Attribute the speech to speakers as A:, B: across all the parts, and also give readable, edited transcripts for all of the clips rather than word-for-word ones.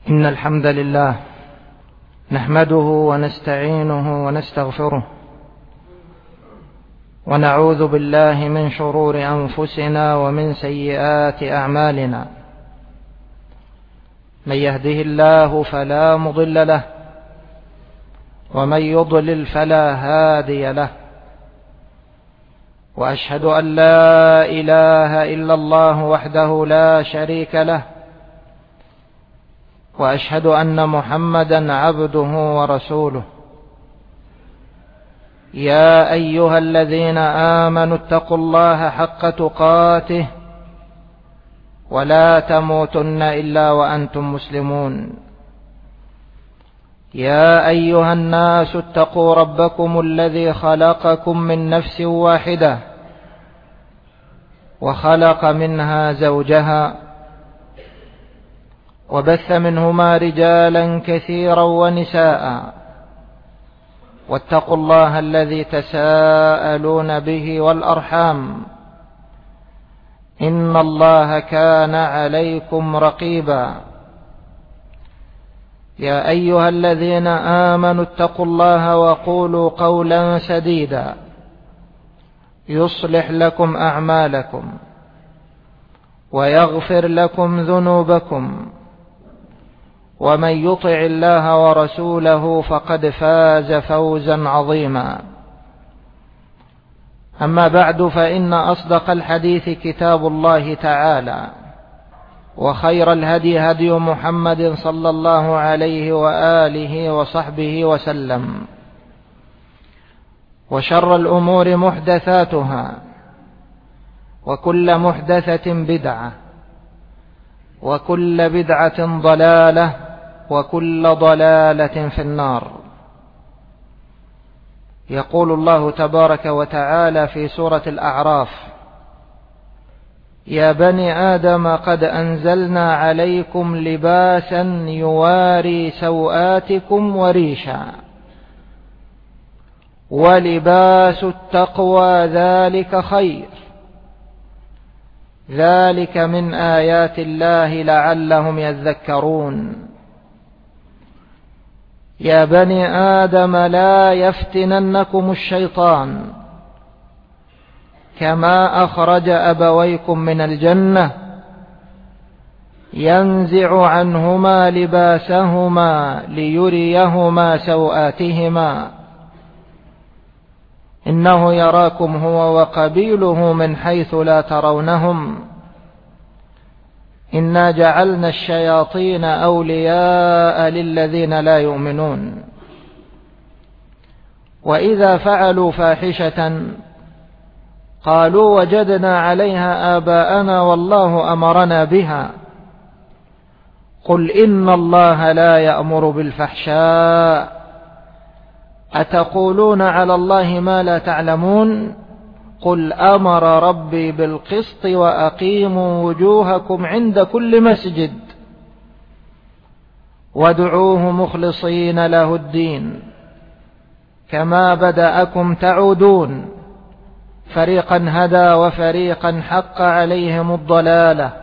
A: إن الحمد لله نحمده ونستعينه ونستغفره ونعوذ بالله من شرور أنفسنا ومن سيئات أعمالنا. من يهده الله فلا مضل له ومن يضلل فلا هادي له، وأشهد أن لا إله إلا الله وحده لا شريك له، وأشهد أن محمدا عبده ورسوله. يا أيها الذين آمنوا اتقوا الله حق تقاته ولا تموتن إلا وأنتم مسلمون. يا أيها الناس اتقوا ربكم الذي خلقكم من نفس واحدة وخلق منها زوجها وبث منهما رجالا كثيرا ونساء، واتقوا الله الذي تساءلون به والأرحام، إن الله كان عليكم رقيبا. يا أيها الذين آمنوا اتقوا الله وقولوا قولا سديدا يصلح لكم أعمالكم ويغفر لكم ذنوبكم، ومن يطع الله ورسوله فقد فاز فوزا عظيما. أما بعد، فإن أصدق الحديث كتاب الله تعالى، وخير الهدي هدي محمد صلى الله عليه وآله وصحبه وسلم، وشر الأمور محدثاتها، وكل محدثة بدعة، وكل بدعة ضلالة، وكل ضلالة في النار. يقول الله تبارك وتعالى في سورة الأعراف: يا بني آدم قد أنزلنا عليكم لباسا يواري سوآتكم وريشا ولباس التقوى ذلك خير، ذلك من آيات الله لعلهم يذكرون. يا بني آدم لا يفتننكم الشيطان كما أخرج أبويكم من الجنة ينزع عنهما لباسهما ليريهما سوآتهما إنه يراكم هو وقبيله من حيث لا ترونهم إنا جعلنا الشياطين أولياء للذين لا يؤمنون. وإذا فعلوا فاحشة قالوا وجدنا عليها آباءنا والله أمرنا بها قل إن الله لا يأمر بالفحشاء أتقولون على الله ما لا تعلمون قل أمر ربي بالقسط وأقيموا وجوهكم عند كل مسجد وادعوه مخلصين له الدين كما بدأكم تعودون فريقا هدى وفريقا حق عليهم الضلالة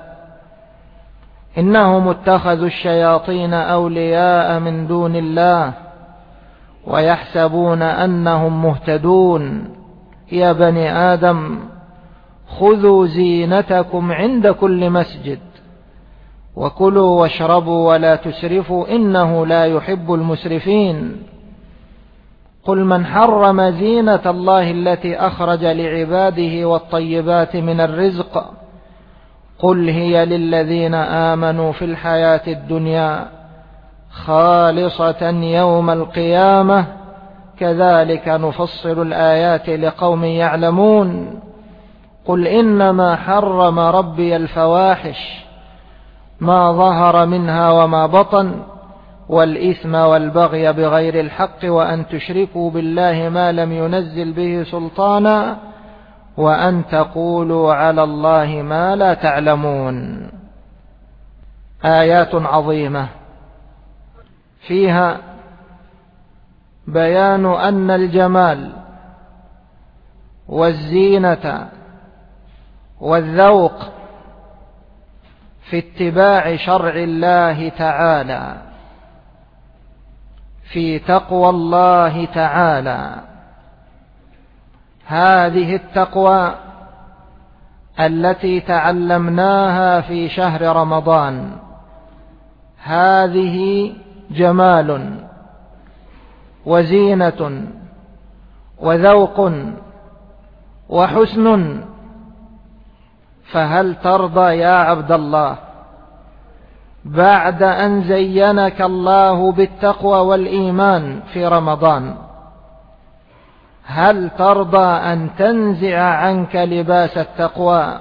A: إنهم اتخذوا الشياطين أولياء من دون الله ويحسبون أنهم مهتدون. يا بني آدم خذوا زينتكم عند كل مسجد وكلوا واشربوا ولا تسرفوا إنه لا يحب المسرفين. قل من حرم زينة الله التي أخرج لعباده والطيبات من الرزق قل هي للذين آمنوا في الحياة الدنيا خالصة يوم القيامة كذلك نفصل الآيات لقوم يعلمون. قل إنما حرم ربي الفواحش ما ظهر منها وما بطن والإثم والبغي بغير الحق وأن تشركوا بالله ما لم ينزل به سلطانا وأن تقولوا على الله ما لا تعلمون. آيات عظيمة فيها بيان أن الجمال والزينة والذوق في اتباع شرع الله تعالى، في تقوى الله تعالى. هذه التقوى التي تعلمناها في شهر رمضان، هذه جمال وزينة وذوق وحسن. فهل ترضى يا عبد الله بعد أن زينك الله بالتقوى والإيمان في رمضان، هل ترضى أن تنزع عنك لباس التقوى؟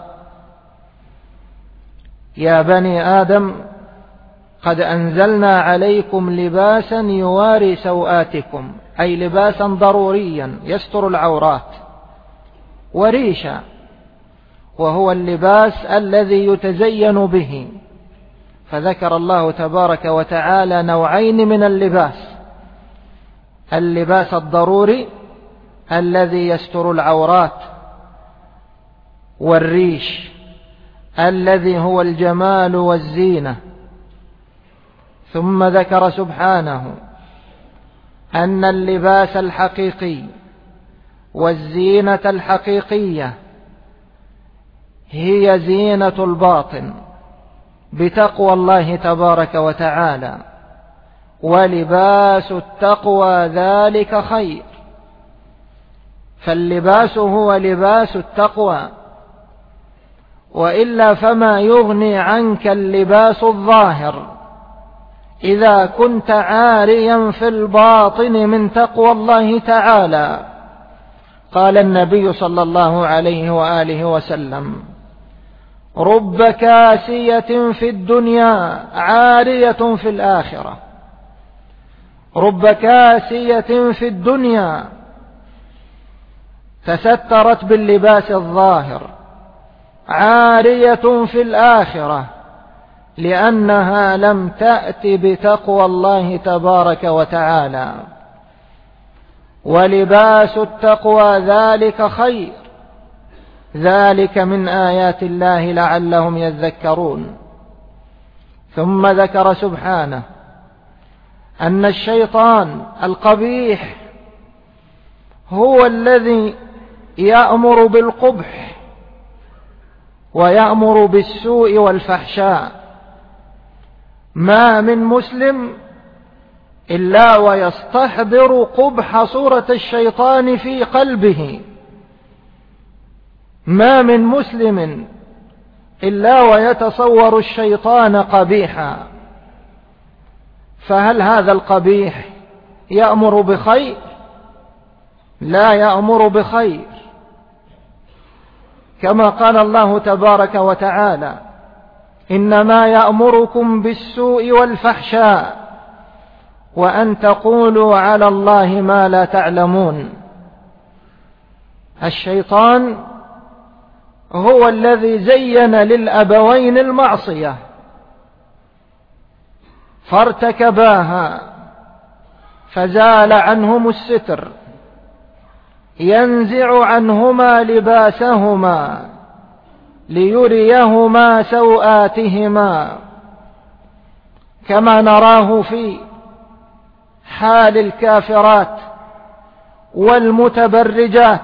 A: يا بني آدم قد أنزلنا عليكم لباسا يواري سوآتكم، أي لباسا ضروريا يستر العورات، وريشا وهو اللباس الذي يتزين به. فذكر الله تبارك وتعالى نوعين من اللباس: اللباس الضروري الذي يستر العورات، والريش الذي هو الجمال والزينة. ثم ذكر سبحانه أن اللباس الحقيقي والزينة الحقيقية هي زينة الباطن بتقوى الله تبارك وتعالى، ولباس التقوى ذلك خير. فاللباس هو لباس التقوى، وإلا فما يغني عنك اللباس الظاهر إذا كنت عاريا في الباطن من تقوى الله تعالى. قال النبي صلى الله عليه وآله وسلم: رب كاسية في الدنيا عارية في الآخرة. رب كاسية في الدنيا تسترت باللباس الظاهر، عارية في الآخرة لأنها لم تأت بتقوى الله تبارك وتعالى. ولباس التقوى ذلك خير، ذلك من آيات الله لعلهم يذكرون. ثم ذكر سبحانه أن الشيطان القبيح هو الذي يأمر بالقبح ويأمر بالسوء والفحشاء. ما من مسلم إلا ويستحضر قبح صورة الشيطان في قلبه، ما من مسلم إلا ويتصور الشيطان قبيحا. فهل هذا القبيح يأمر بخير؟ لا يأمر بخير، كما قال الله تبارك وتعالى: إنما يأمركم بالسوء والفحشاء وأن تقولوا على الله ما لا تعلمون. الشيطان هو الذي زين للأبوين المعصية فارتكباها، فزال عنهم الستر، ينزع عنهما لباسهما ليريهما سوآتهما، كما نراه في حال الكافرات والمتبرجات.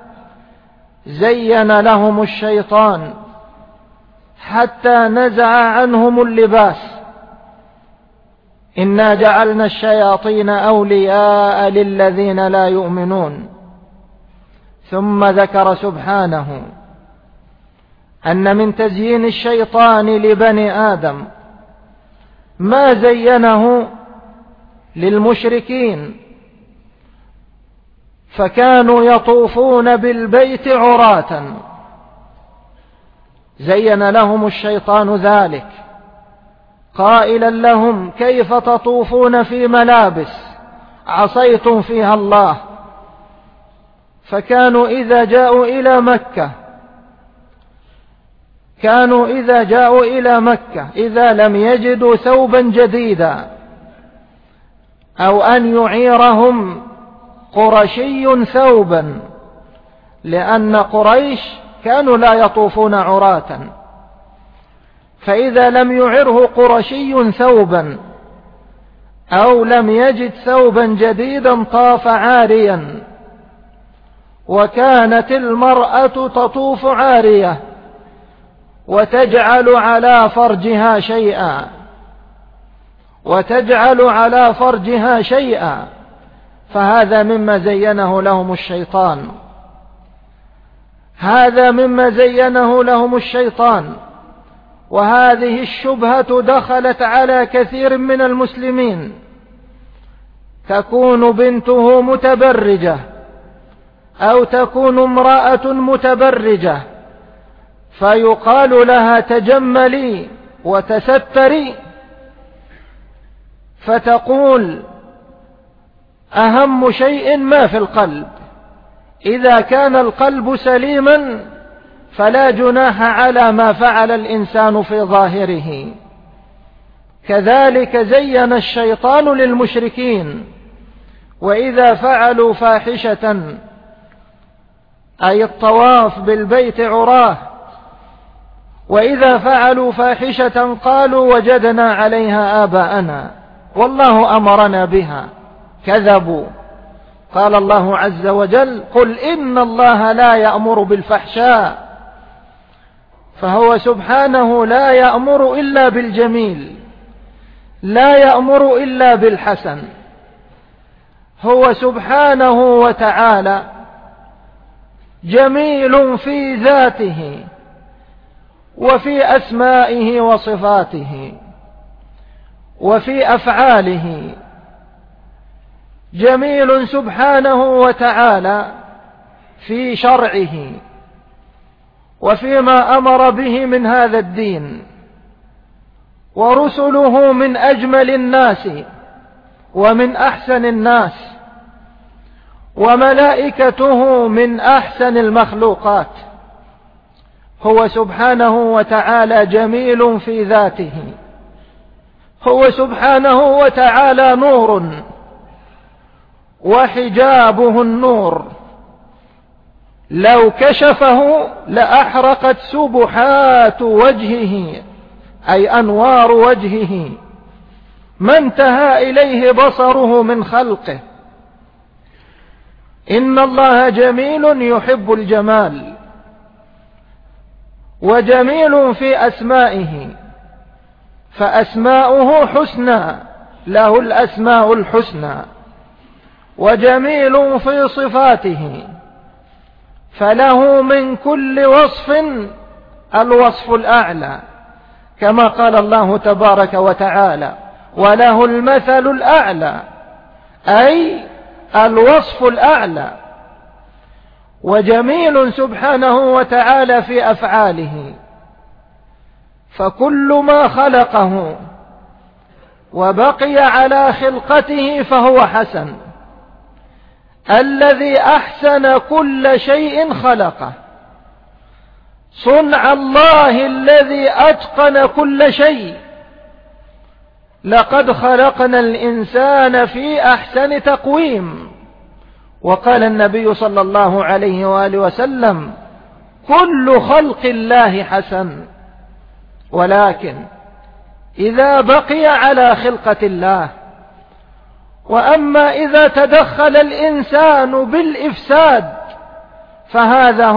A: زين لهم الشيطان حتى نزع عنهم اللباس. إنا جعلنا الشياطين أولياء للذين لا يؤمنون. ثم ذكر سبحانه أن من تزيين الشيطان لبني آدم ما زينه للمشركين، فكانوا يطوفون بالبيت عراة. زين لهم الشيطان ذلك قائلا لهم: كيف تطوفون في ملابس عصيتم فيها الله؟ فكانوا إذا جاءوا إلى مكة إذا لم يجدوا ثوبا جديدا أو أن يعيرهم قرشي ثوبا، لأن قريش كانوا لا يطوفون عراة، فإذا لم يعره قرشي ثوبا أو لم يجد ثوبا جديدا طاف عاريا. وكانت المرأة تطوف عارية وتجعل على فرجها شيئا فهذا مما زينه لهم الشيطان. وهذه الشبهة دخلت على كثير من المسلمين. تكون بنته متبرجة أو تكون امرأة متبرجة فيقال لها تجملي وتستري، فتقول أهم شيء ما في القلب. إذا كان القلب سليما فلا جناح على ما فعل الإنسان في ظاهره. كذلك زين الشيطان للمشركين وإذا فعلوا فاحشة أي الطواف بالبيت عراه، وإذا فعلوا فاحشة قالوا وجدنا عليها آباءنا والله أمرنا بها، كذبوا. قال الله عز وجل قل إن الله لا يأمر بالفحشاء، فهو سبحانه لا يأمر إلا بالجميل، لا يأمر إلا بالحسن. هو سبحانه وتعالى جميل في ذاته وفي أسمائه وصفاته وفي أفعاله. جميل سبحانه وتعالى في شرعه وفيما أمر به من هذا الدين. ورسله من أجمل الناس ومن أحسن الناس، وملائكته من أحسن المخلوقات. هو سبحانه وتعالى جميل في ذاته. هو سبحانه وتعالى نور وحجابه النور، لو كشفه لأحرقت سبحات وجهه أي أنوار وجهه ما انتهى إليه بصره من خلقه. إن الله جميل يحب الجمال، وجميل في أسمائه، فأسماؤه حسنى، له الأسماء الحسنى. وجميل في صفاته، فله من كل وصف الوصف الأعلى، كما قال الله تبارك وتعالى وله المثل الأعلى، أي الوصف الأعلى. وجميل سبحانه وتعالى في أفعاله، فكل ما خلقه وبقي على خلقته فهو حسن. الذي أحسن كل شيء خلقه، صنع الله الذي أتقن كل شيء. لقد خلقنا الإنسان في أحسن تقويم. وقال النبي صلى الله عليه وآله وسلم كل خلق الله حسن، ولكن إذا بقي على خلقة الله. وأما إذا تدخل الإنسان بالإفساد فهذا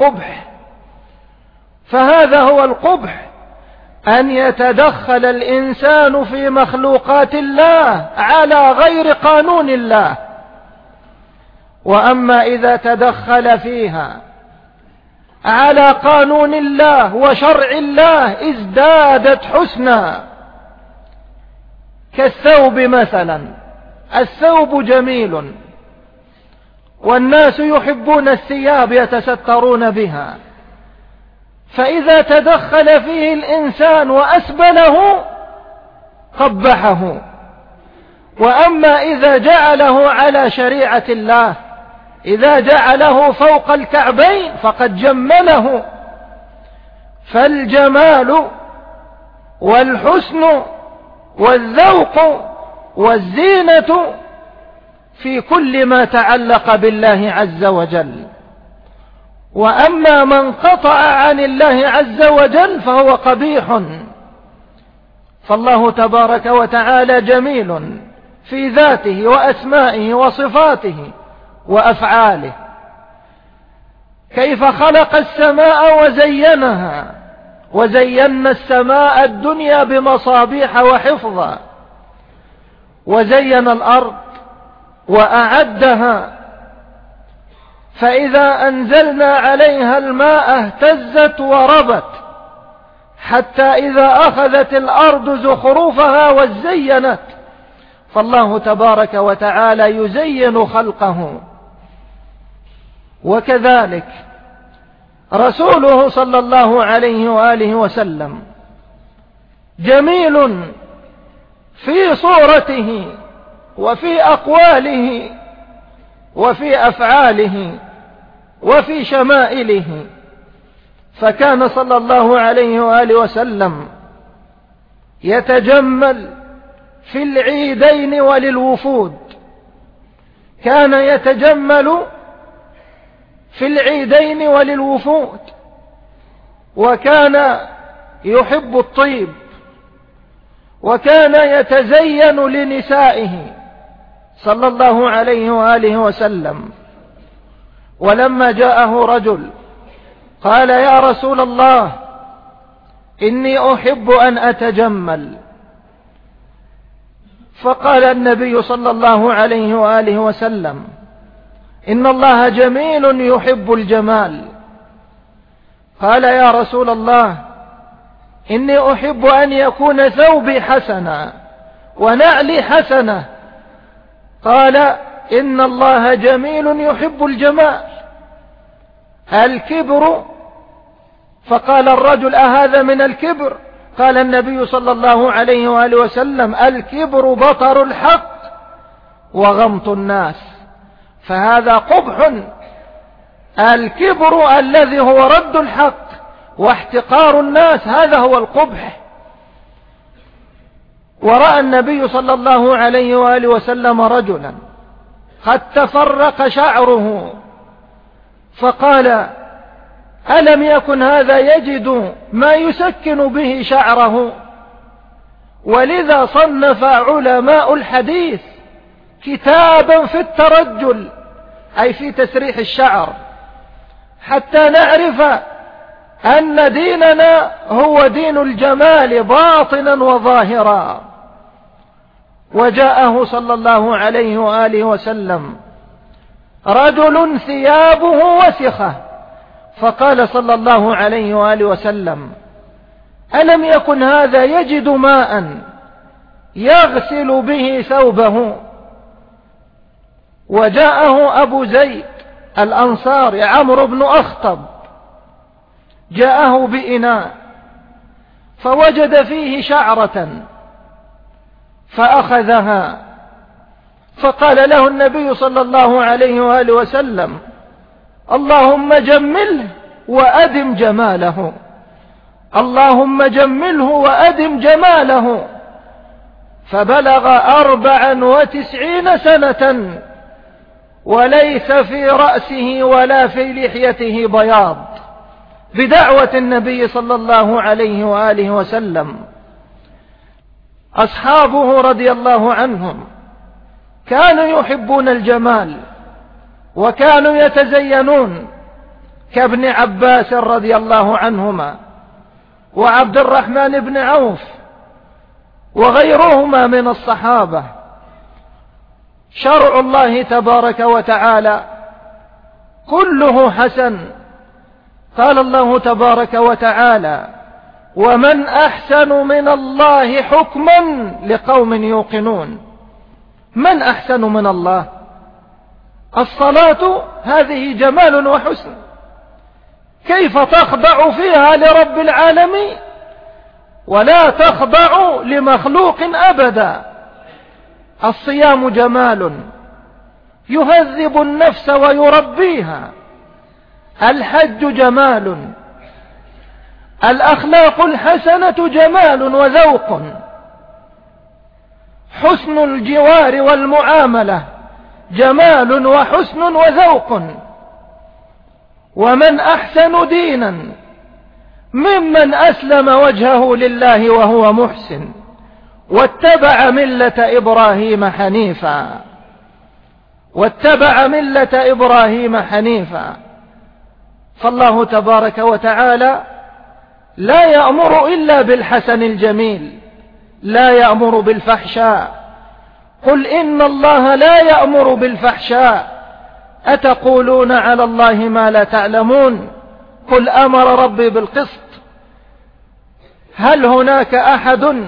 A: هو القبح، أن يتدخل الإنسان في مخلوقات الله على غير قانون الله. وأما إذا تدخل فيها على قانون الله وشرع الله ازدادت حسنا. كالثوب مثلا، الثوب جميل والناس يحبون الثياب يتسترون بها، فإذا تدخل فيه الإنسان وأسبله قبحه. وأما إذا جعله على شريعة الله، إذا جعله فوق الكعبين فقد جمله. فالجمال والحسن والذوق والزينة في كل ما تعلق بالله عز وجل. وأما من قطع عن الله عز وجل فهو قبيح فالله تبارك وتعالى جميل في ذاته وأسمائه وصفاته وأفعاله. كيف خلق السماء وزينها، وزينا السماء الدنيا بمصابيح وحفظا، وزين الأرض وأعدها، فإذا أنزلنا عليها الماء اهتزت وربت، حتى إذا أخذت الأرض زخرفها وزينت. فالله تبارك وتعالى يزين خلقه. وكذلك رسوله صلى الله عليه وآله وسلم جميل في صورته وفي أقواله وفي أفعاله وفي شمائله. فكان صلى الله عليه وآله وسلم يتجمل في العيدين وللوفود، كان يتجمل في العيدين وللوفود، وكان يحب الطيب، وكان يتزين لنسائه صلى الله عليه وآله وسلم. ولما جاءه رجل قال: يا رسول الله، إني أحب أن أتجمل. فقال النبي صلى الله عليه وآله وسلم: إن الله جميل يحب الجمال. قال: يا رسول الله، إني أحب أن يكون ثوبي حسنا ونعلي حسنة. قال: إن الله جميل يحب الجمال. الكبر. فقال الرجل: أهذا من الكبر؟ قال النبي صلى الله عليه وآله وسلم: الكبر بطر الحق وغمط الناس. فهذا قبح. الكبر الذي هو رد الحق واحتقار الناس، هذا هو القبح. ورأى النبي صلى الله عليه وآله وسلم رجلا قد تفرق شعره، فقال: ألم يكن هذا يجد ما يسكن به شعره؟ ولذا صنف علماء الحديث كتابا في الترجل، أي في تسريح الشعر، حتى نعرف أن ديننا هو دين الجمال باطنا وظاهرا. وجاءه صلى الله عليه وآله وسلم رجل ثيابه وسخة، فقال صلى الله عليه وآله وسلم: ألم يكن هذا يجد ماء يغسل به ثوبه؟ وجاءه أبو زيد الأنصاري عمرو بن أخطب، جاءه بإناء فوجد فيه شعرة فأخذها، فقال له النبي صلى الله عليه وآله وسلم: اللهم جمله وأدم جماله، اللهم جمله وأدم جماله. فبلغ 94 سنة وليس في رأسه ولا في لحيته بياض، بدعوة النبي صلى الله عليه وآله وسلم. أصحابه رضي الله عنهم كانوا يحبون الجمال وكانوا يتزينون، كابن عباس رضي الله عنهما وعبد الرحمن بن عوف وغيرهما من الصحابة. شرع الله تبارك وتعالى كله حسن. قال الله تبارك وتعالى: ومن أحسن من الله حكما لقوم يوقنون. من أحسن من الله؟ الصلاة هذه جمال وحسن، كيف تخضع فيها لرب العالمين ولا تخضع لمخلوق أبدا؟ الصيام جمال يهذب النفس ويربيها، الحج جمال، الأخلاق الحسنة جمال وذوق، حسن الجوار والمعاملة جمال وحسن وذوق. ومن أحسن دينا ممن أسلم وجهه لله وهو محسن. واتبع ملة إبراهيم حنيفا. واتبع ملة إبراهيم حنيفا. فالله تبارك وتعالى لا يأمر إلا بالحسن الجميل، لا يأمر بالفحشاء. قل إن الله لا يأمر بالفحشاء أتقولون على الله ما لا تعلمون. قل أمر ربي بالقسط. هل هناك أحد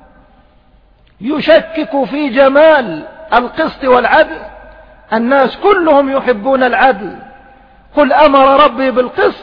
A: يشكك في جمال القسط والعدل؟ الناس كلهم يحبون العدل. قل أمر ربي بالقسط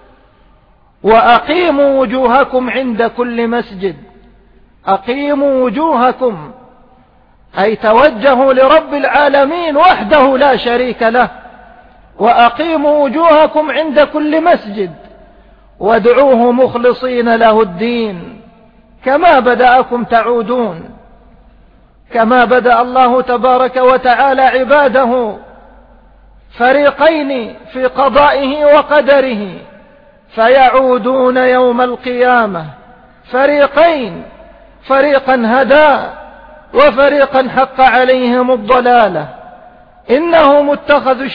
A: وأقيموا وجوهكم عند كل مسجد. أقيموا وجوهكم أي توجهوا لرب العالمين وحده لا شريك له. وأقيموا وجوهكم عند كل مسجد وادعوه مخلصين له الدين كما بدأكم تعودون. كما بدأ الله تبارك وتعالى عباده فريقين في قضائه وقدره، فيعودون يوم القيامة فريقين، فريقا هدى وفريقا حق عليهم الضلالة. إنهم اتخذوا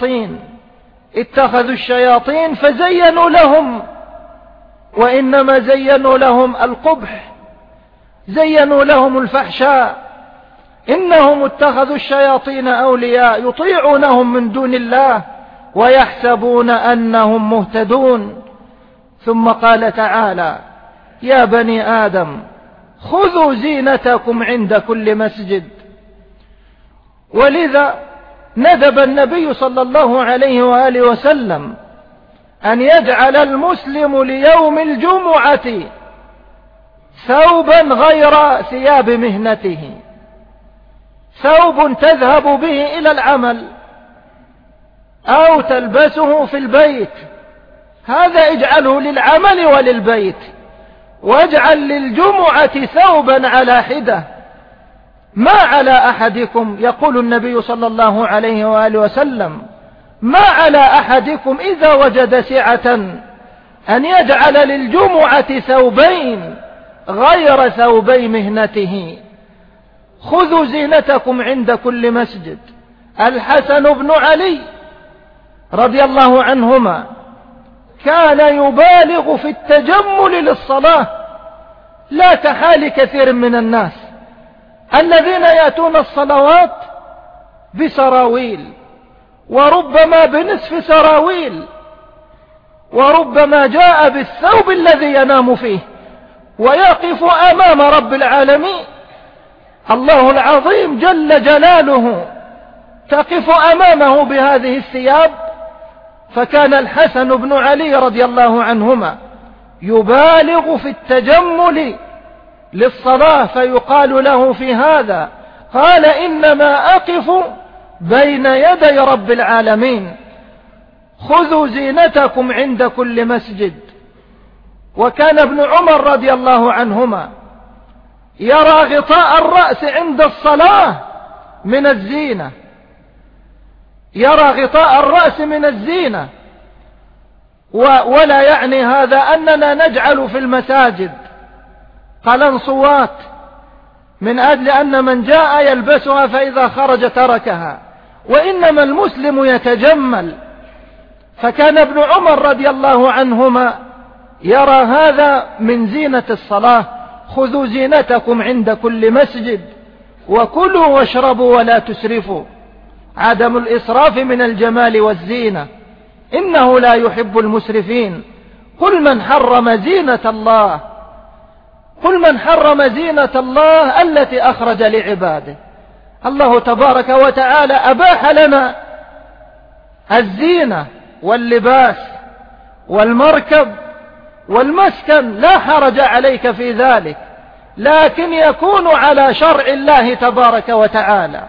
A: الشياطين فزينوا لهم، وإنما زينوا لهم القبح، زينوا لهم الفحشاء. إنهم اتخذوا الشياطين أولياء يطيعونهم من دون الله ويحسبون أنهم مهتدون. ثم قال تعالى: يا بني آدم خذوا زينتكم عند كل مسجد. ولذا ندب النبي صلى الله عليه وآله وسلم أن يجعل المسلم ليوم الجمعة ثوبا غير ثياب مهنته، ثوب تذهب به إلى العمل أو تلبسه في البيت، هذا اجعله للعمل وللبيت. واجعل للجمعة ثوبا على حدة، ما على أحدكم، يقول النبي صلى الله عليه وآله وسلم: ما على أحدكم إذا وجد سعة أن يجعل للجمعة ثوبين غير ثوبي مهنته. خذوا زينتكم عند كل مسجد. الحسن بن علي رضي الله عنهما كان يبالغ في التجمل للصلاة، لا كحال كثير من الناس الذين يأتون الصلوات بسراويل، وربما بنصف سراويل، وربما جاء بالثوب الذي ينام فيه ويقف أمام رب العالمين الله العظيم جل جلاله، تقف أمامه بهذه الثياب. فكان الحسن بن علي رضي الله عنهما يبالغ في التجمل للصلاة، فيقال له في هذا: قال إنما أقف بين يدي رب العالمين. خذوا زينتكم عند كل مسجد. وكان ابن عمر رضي الله عنهما يرى غطاء الرأس عند الصلاة من الزينة، يرى غطاء الرأس من الزينة. ولا يعني هذا أننا نجعل في المساجد قلنصوات من أجل أن من جاء يلبسها فإذا خرج تركها، وإنما المسلم يتجمل. فكان ابن عمر رضي الله عنهما يرى هذا من زينة الصلاة: خذوا زينتكم عند كل مسجد وكلوا واشربوا ولا تسرفوا. عدم الإسراف من الجمال والزينة، إنه لا يحب المسرفين. قل من حرم زينة الله، قل من حرم زينة الله التي أخرج لعباده. الله تبارك وتعالى أباح لنا الزينة واللباس والمركب والمسكن، لا حرج عليك في ذلك، لكن يكون على شرع الله تبارك وتعالى.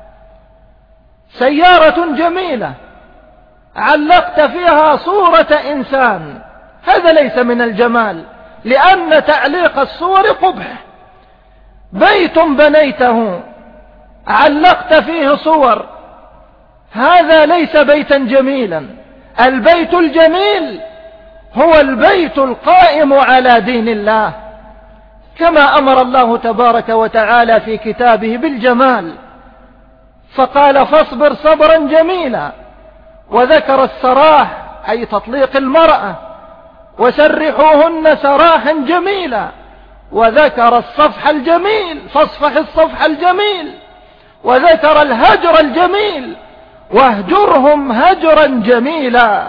A: سيارة جميلة علقت فيها صورة إنسان، هذا ليس من الجمال، لأن تعليق الصور قبح. بيت بنيته علقت فيه صور، هذا ليس بيتا جميلا. البيت الجميل هو البيت القائم على دين الله، كما أمر الله تبارك وتعالى في كتابه بالجمال، فقال فاصبر صبرا جميلا، وذكر السراح أي تطليق المرأة، وسرحوهن سراحا جميلا، وذكر الصفح الجميل فاصفح الصفح الجميل، وذكر الهجر الجميل واهجرهم هجرا جميلا.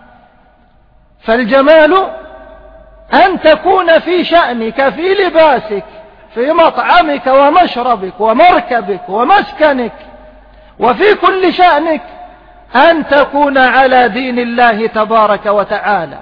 A: فالجمال أن تكون في شأنك، في لباسك، في مطعمك ومشربك ومركبك ومسكنك، وفي كل شأنك أن تكون على دين الله تبارك وتعالى.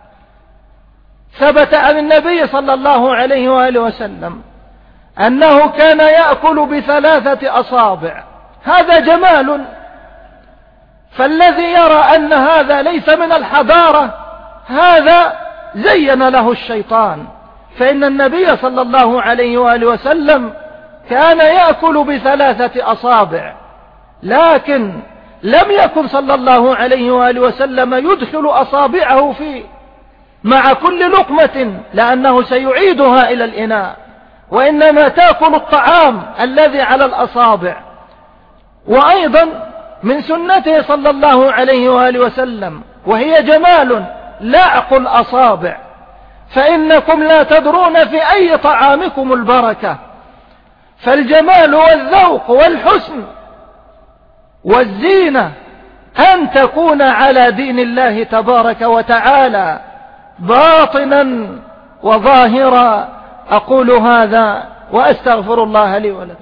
A: ثبت عن النبي صلى الله عليه وآله وسلم أنه كان يأكل بثلاثة أصابع، هذا جمال. فالذي يرى أن هذا ليس من الحضارة هذا زين له الشيطان، فإن النبي صلى الله عليه وآله وسلم كان يأكل بثلاثة أصابع، لكن لم يكن صلى الله عليه وآله وسلم يدخل أصابعه فيه مع كل لقمة لأنه سيعيدها إلى الإناء، وإنما تأكل الطعام الذي على الأصابع. وأيضا من سنته صلى الله عليه وآله وسلم وهي جمال لعق الأصابع، فإنكم لا تدرون في أي طعامكم البركة. فالجمال والذوق والحسن والزينة أن تكون على دين الله تبارك وتعالى باطنا وظاهرا. أقول هذا وأستغفر الله لي ولكم.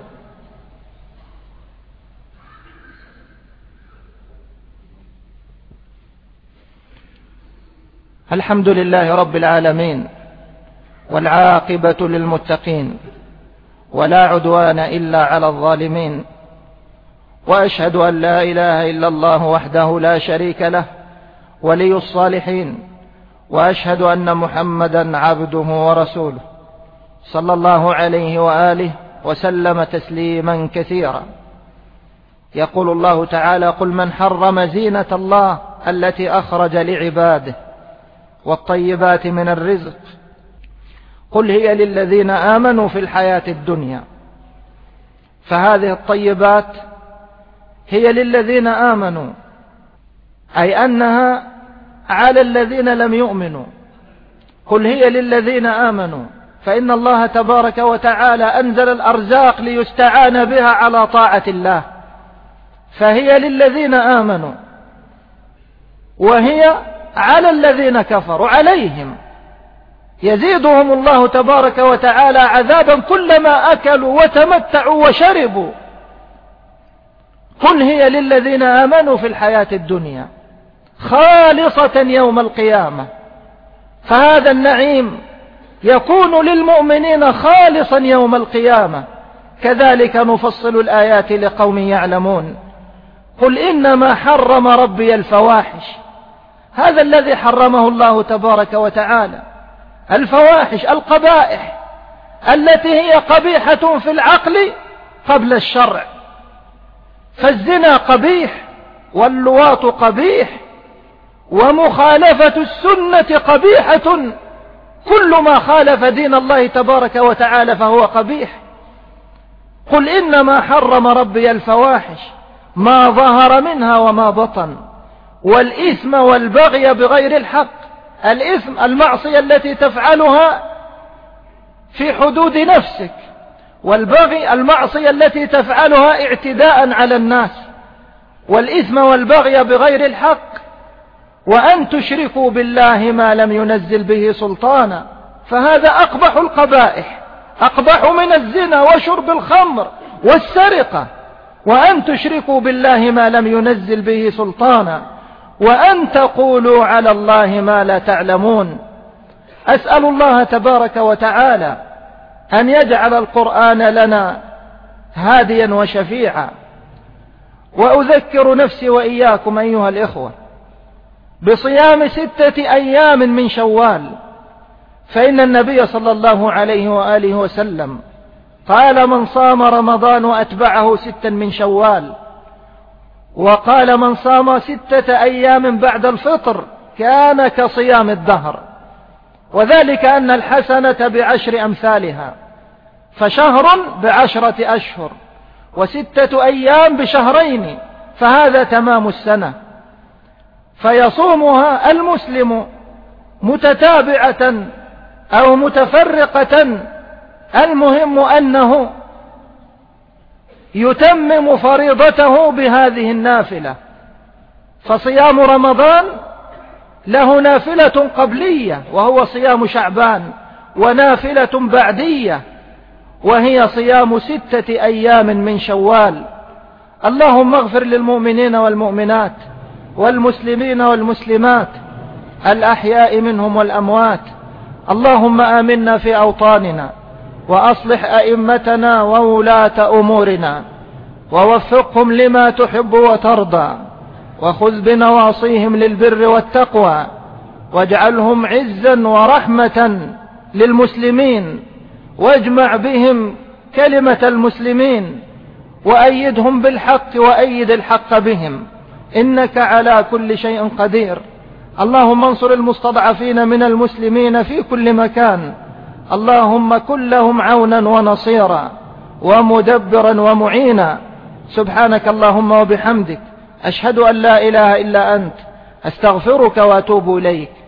A: الحمد لله رب العالمين، والعاقبة للمتقين، ولا عدوان إلا على الظالمين، وأشهد أن لا إله إلا الله وحده لا شريك له ولي الصالحين، وأشهد أن محمدا عبده ورسوله صلى الله عليه وآله وسلم تسليما كثيرا. يقول الله تعالى: قل من حرم زينة الله التي أخرج لعباده والطيبات من الرزق قل هي للذين آمنوا في الحياة الدنيا. فهذه الطيبات هي للذين آمنوا، أي أنها على الذين لم يؤمنوا. قل هي للذين آمنوا، فإن الله تبارك وتعالى أنزل الأرزاق ليستعان بها على طاعة الله، فهي للذين آمنوا، وهي على الذين كفروا عليهم يزيدهم الله تبارك وتعالى عذابا كلما أكلوا وتمتعوا وشربوا. قل هي للذين آمنوا في الحياة الدنيا خالصة يوم القيامة. فهذا النعيم يكون للمؤمنين خالصا يوم القيامة. كذلك نفصل الآيات لقوم يعلمون. قل إنما حرم ربي الفواحش، هذا الذي حرمه الله تبارك وتعالى، الفواحش القبائح التي هي قبيحة في العقل قبل الشرع. فالزنا قبيح، واللواط قبيح، ومخالفة السنة قبيحة. كل ما خالف دين الله تبارك وتعالى فهو قبيح. قل إنما حرم ربي الفواحش ما ظهر منها وما بطن، والإثم والبغي بغير الحق. الإثم المعصية التي تفعلها في حدود نفسك، والبغي المعصية التي تفعلها اعتداء على الناس. والإثم والبغي بغير الحق، وأن تشركوا بالله ما لم ينزل به سلطانا، فهذا أقبح القبائح، أقبح من الزنا وشرب الخمر والسرقة. وأن تشركوا بالله ما لم ينزل به سلطانا، وأن تقولوا على الله ما لا تعلمون. أسأل الله تبارك وتعالى أن يجعل القرآن لنا هاديا وشفيعا. وأذكر نفسي وإياكم أيها الإخوة بصيام 6 أيام من شوال، فإن النبي صلى الله عليه وآله وسلم قال: من صام رمضان وأتبعه 6 من شوال، وقال: من صام 6 أيام بعد الفطر كان كصيام الدهر. وذلك أن الحسنة بعشر أمثالها، فشهر ب10 أشهر، و6 أيام بشهرين، فهذا تمام السنة، فيصومها المسلم متتابعة أو متفرقة، المهم أنه يتمم فريضته بهذه النافلة. فصيام رمضان له نافلة قبلية وهو صيام شعبان، ونافلة بعدية وهي صيام 6 أيام من شوال. اللهم اغفر للمؤمنين والمؤمنات والمسلمين والمسلمات الأحياء منهم والأموات. اللهم آمنا في أوطاننا، وأصلح أئمتنا وولاة أمورنا، ووفقهم لما تحب وترضى، وخذ بنواصيهم للبر والتقوى، واجعلهم عزا ورحمة للمسلمين، واجمع بهم كلمة المسلمين، وأيدهم بالحق، وأيد الحق بهم، إنك على كل شيء قدير. اللهم انصر المستضعفين من المسلمين في كل مكان، اللهم كن لهم عونا ونصيرا ومدبرا ومعينا. سبحانك اللهم وبحمدك، أشهد أن لا إله إلا أنت، أستغفرك وأتوب إليك.